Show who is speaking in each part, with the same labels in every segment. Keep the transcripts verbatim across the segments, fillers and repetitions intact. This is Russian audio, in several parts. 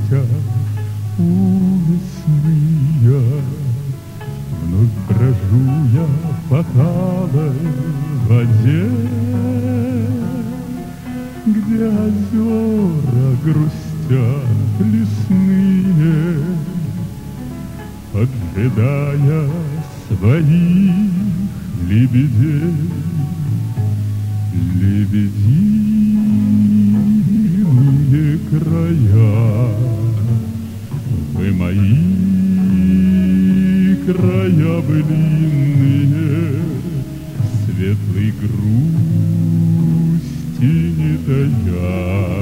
Speaker 1: грустя улесные. Вновь брожу я по талой воде, где озера грустят лесные, поджидая своих лебедей. Лебединые края, вы мои края былинные, светлой грусти не тая,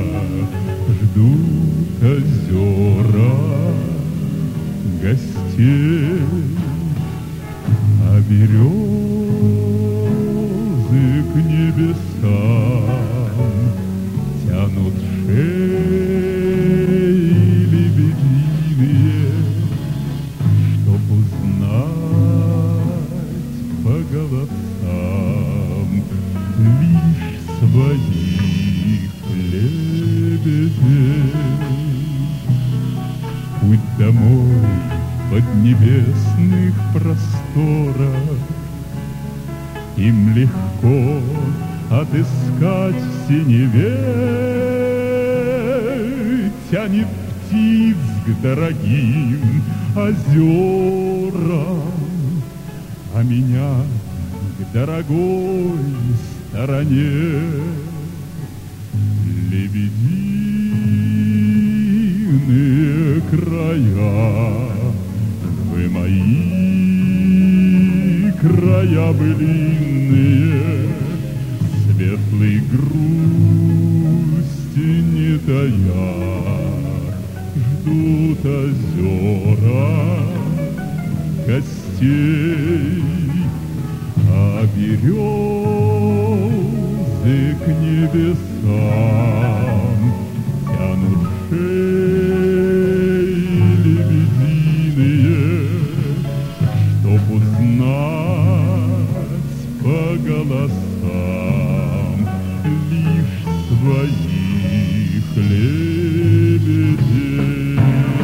Speaker 1: ждут озера гостей, а березы к небесам тянут шеи лебединые, чтоб узнать по голосам лишь своих лебедей. Путь домой под небесных просторах им легко отыскать в синеве, тянет птиц к дорогим озерам, а меня к дорогой стороне. Лебединые края, вы мои края былинные, светлой грусти не тая, ждут озера гостей, а березы к небесам тянут шеи лебединые, чтоб узнать по голосам лишь своих лебедей.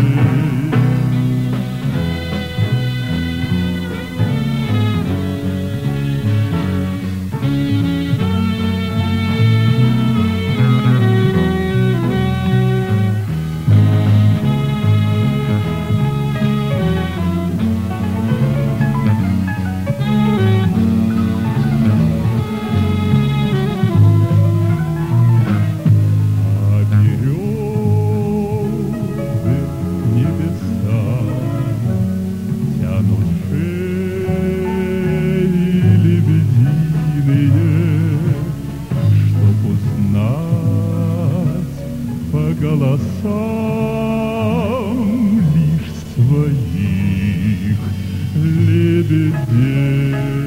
Speaker 1: Голосам лишь своих лебедей.